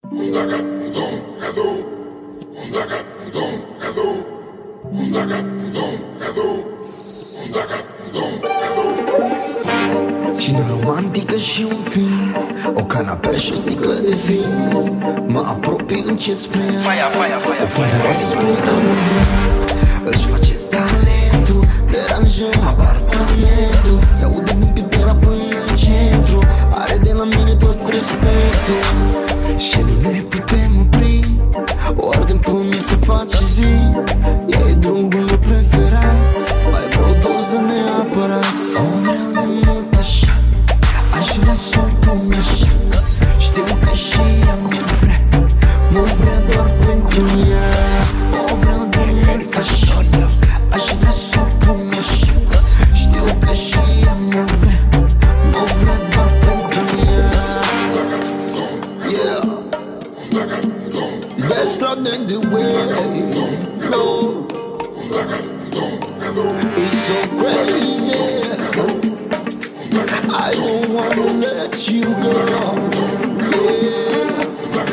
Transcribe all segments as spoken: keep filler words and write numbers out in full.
Cine romantică și un film, o canapea și o sticlă de vin. Mă apropii încet spre ea, o pune să spune că nu vrea. Își face talentul, deranjăm apartamentul. Se-aude din pipera până în centru. Are de la mine tot respectul. Și nu ne putem opri, o ardem până se face zi. Ea e drumul meu preferat, mai vreau o doză neapărat. O vreau de mult așa, aș vrea să o pun așa. Știu că și ea mă vrea, mă vrea doar pentru ea. O vreau de mult așa, aș vrea să o pun așa. Știu că și ea mă vrea, mă vrea doar pentru ea. Yeah, that's not the way, no. It's so crazy, I don't wanna let you go. Yeah.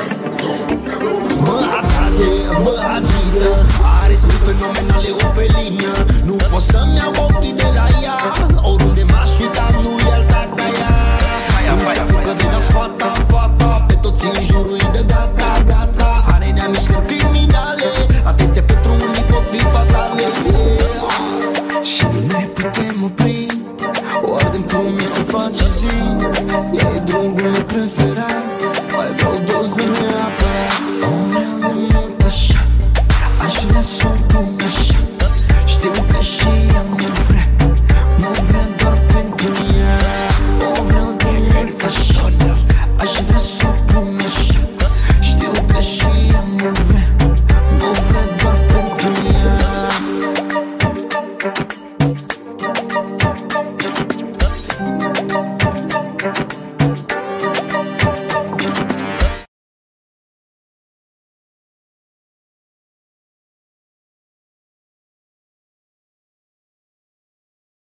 Mă atrage, mă agită, are stil fenomenale, o felină. Nu pot să-mi iau ochii de la ea, oriunde m-aș uita, nu e alta ca ea. Nu se apucă de dați fata, fata, pe toți în jurul îi dă data, data. Are nea mișcări criminale, atenție pentru unii pot fi fatale. Și nu ne putem opri, o ardem până se face zi. Ea e drumul meu preferat, mai vreau o doză neapărat. O vreau de mult așa, aș vrea să o pun așa. Știu că și ea mă vrea, mă vrea doar pentru ea. O vreau de mult așa, aș vrea să o pun așa. Știu că și